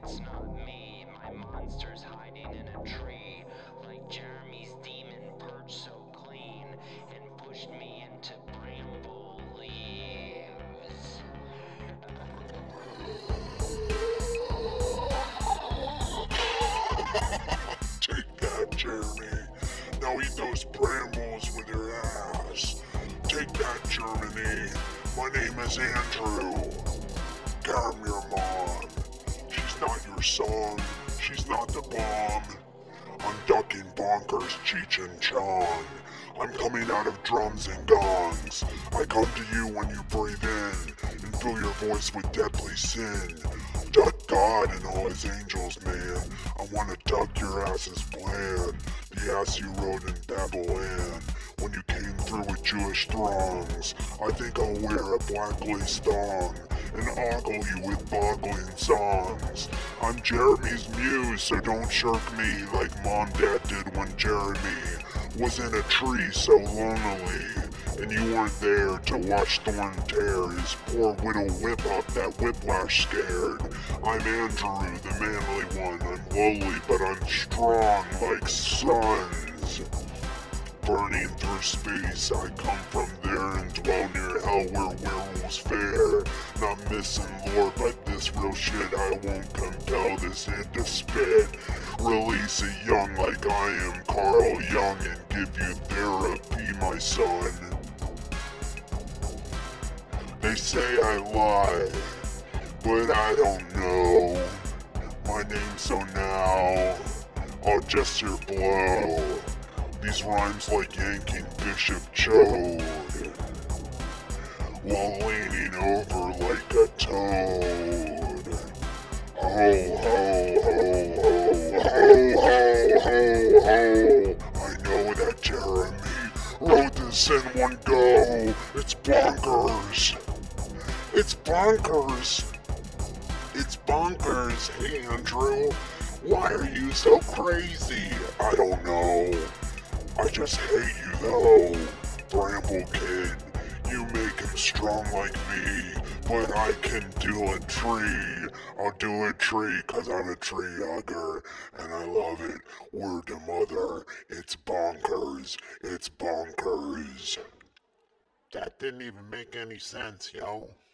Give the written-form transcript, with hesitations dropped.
It's not me, my monster's hiding in a tree, like Jeremy's demon perched so clean, and pushed me into bramble leaves. Take that, Jeremy. Now eat those brambles with your ass. Take that, Germany. My name is Andrew. Damn your mom. She's not your song. She's not the bomb. I'm ducking bonkers, Cheech and Chong. I'm coming out of drums and gongs. I come to you when you breathe in and fill your voice with deadly sin. Duck God and all his angels, man. I wanna duck your ass's plan. The ass you rode in Babylon when you came through with Jewish throngs. I think I'll wear a black lace thong and ogle you with boggling songs. I'm Jeremy's muse, so don't shirk me like Mom Dad did when Jeremy was in a tree so lonely, and you weren't there to watch Thorn tear his poor widow whip up that whiplash scared. I'm Andrew, the manly one. I'm lowly, but I'm strong like suns. Burning through space, I come from there and dwell near hell where werewolves fare. Not missing lore, but this real shit I won't compel this head to spit. Release it young like I am Carl Jung and give you therapy, my son. They say I lie, but I don't know. My name's so now, I'll just your blow. These rhymes like yanking Bishop Chode while leaning over like a toad. Ho, ho, ho, ho, ho, ho, ho, ho. I know that Jeremy wrote this in one go. It's bonkers. It's bonkers. It's bonkers. Hey, Andrew. Why are you so crazy? I don't know. I just hate you though, Bramble Kid. You make him strong like me, but I can do a tree. I'll do a tree 'cause I'm a tree hugger, and I love it. Word to mother, it's bonkers. It's bonkers. That didn't even make any sense, yo.